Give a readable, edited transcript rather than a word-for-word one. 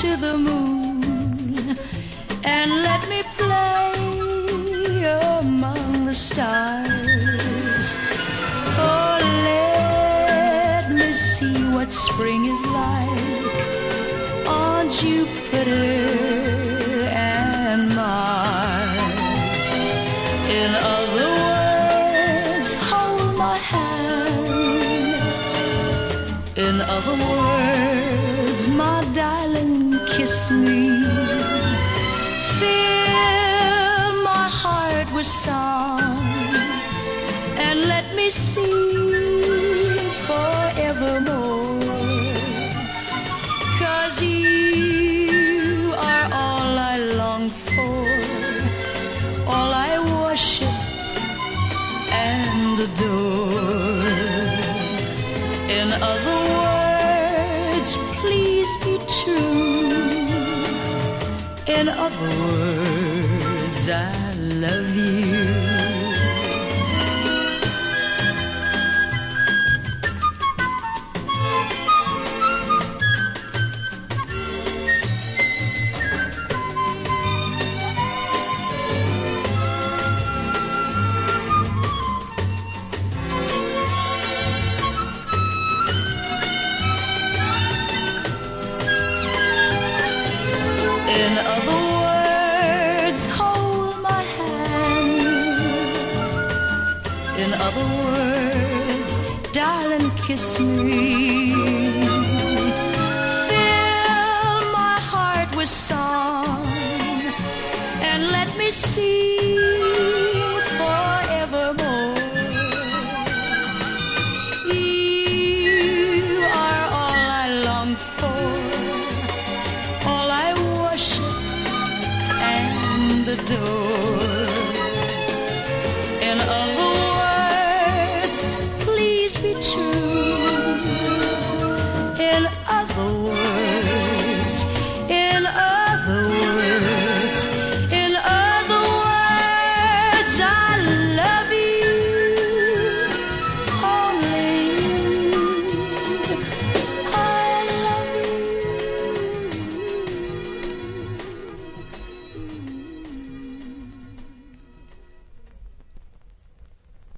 to the moon and let me play among the stars. Oh, let me see what spring is like on Jupiter and Mars. In other words, hold my hand. In other words, my darling, kiss me. Fill my heart with song and let me sing forevermore. 'Cause you are all I long for, all I worship and adore. In other words, please be true. In other words, I love you. In other words, hold my hand. In other words, darling, kiss me. Fill my heart with